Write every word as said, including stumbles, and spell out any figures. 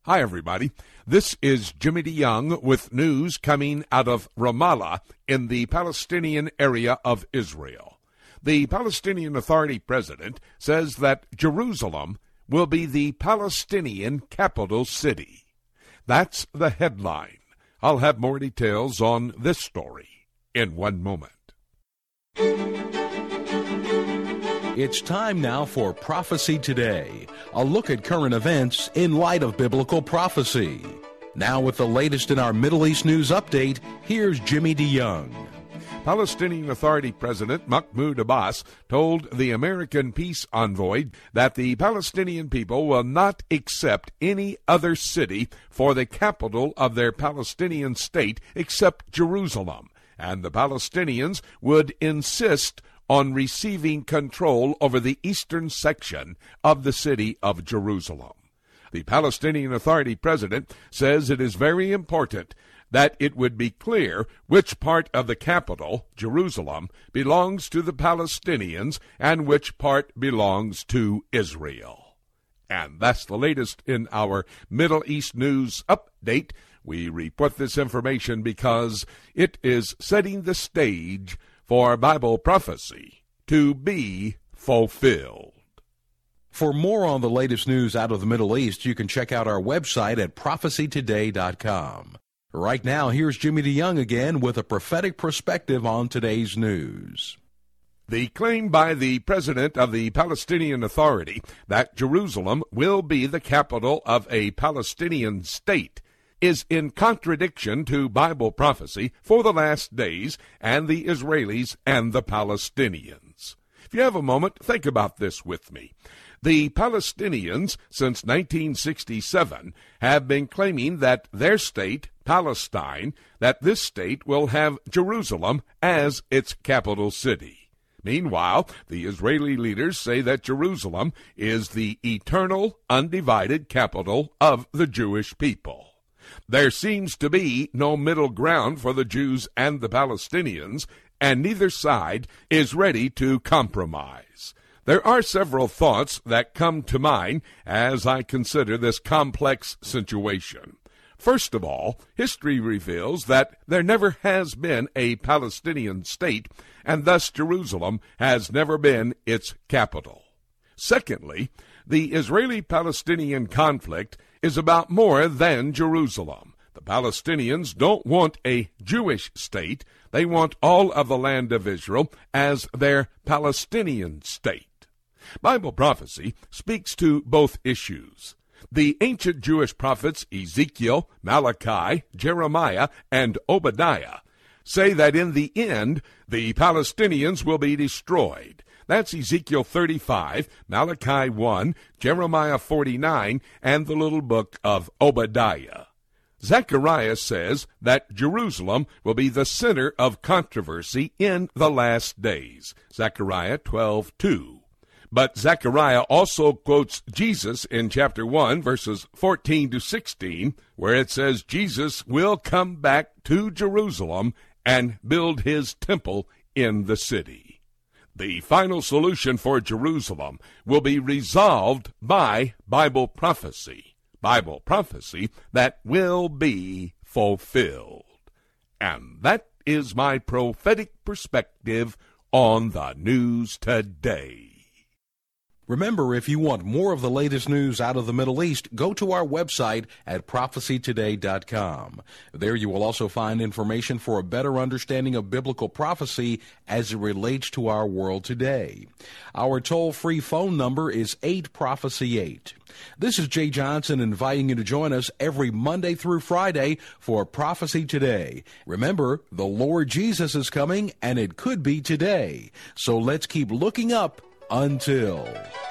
Hi, everybody. This is Jimmy DeYoung with news coming out of Ramallah in the Palestinian area of Israel. The Palestinian Authority president says that Jerusalem will be the Palestinian capital city. That's the headline. I'll have more details on this story in one moment. It's time now for Prophecy Today, a look at current events in light of biblical prophecy. Now with the latest in our Middle East news update, here's Jimmy DeYoung. Palestinian Authority President Mahmoud Abbas told the American peace envoy that the Palestinian people will not accept any other city for the capital of their Palestinian state except Jerusalem, and the Palestinians would insist on receiving control over the eastern section of the city of Jerusalem. The Palestinian Authority president says it is very important that it would be clear which part of the capital, Jerusalem, belongs to the Palestinians and which part belongs to Israel. And that's the latest in our Middle East news update. We report this information because it is setting the stage for Bible prophecy to be fulfilled. For more on the latest news out of the Middle East, you can check out our website at prophecy today dot com. Right now, here's Jimmy DeYoung again with a prophetic perspective on today's news. The claim by the president of the Palestinian Authority that Jerusalem will be the capital of a Palestinian state is in contradiction to Bible prophecy for the last days and the Israelis and the Palestinians. If you have a moment, think about this with me. The Palestinians, since nineteen sixty-seven, have been claiming that their state, Palestine, that this state will have Jerusalem as its capital city. Meanwhile, the Israeli leaders say that Jerusalem is the eternal, undivided capital of the Jewish people. There seems to be no middle ground for the Jews and the Palestinians, and neither side is ready to compromise. There are several thoughts that come to mind as I consider this complex situation. First of all, history reveals that there never has been a Palestinian state, and thus Jerusalem has never been its capital. Secondly, the Israeli-Palestinian conflict is about more than Jerusalem. The Palestinians don't want a Jewish state. They want all of the land of Israel as their Palestinian state. Bible prophecy speaks to both issues. The ancient Jewish prophets Ezekiel, Malachi, Jeremiah, and Obadiah say that in the end, the Palestinians will be destroyed. That's Ezekiel thirty-five, Malachi one, Jeremiah forty-nine, and the little book of Obadiah. Zechariah says that Jerusalem will be the center of controversy in the last days. Zechariah twelve two. But Zechariah also quotes Jesus in chapter one, verses fourteen to sixteen, where it says Jesus will come back to Jerusalem and build his temple in the city. The final solution for Jerusalem will be resolved by Bible prophecy. Bible prophecy that will be fulfilled. And that is my prophetic perspective on the news today. Remember, if you want more of the latest news out of the Middle East, go to our website at prophecy today dot com. There you will also find information for a better understanding of biblical prophecy as it relates to our world today. Our toll-free phone number is eight prophecy eight. This is Jay Johnson inviting you to join us every Monday through Friday for Prophecy Today. Remember, the Lord Jesus is coming, and it could be today. So let's keep looking up until...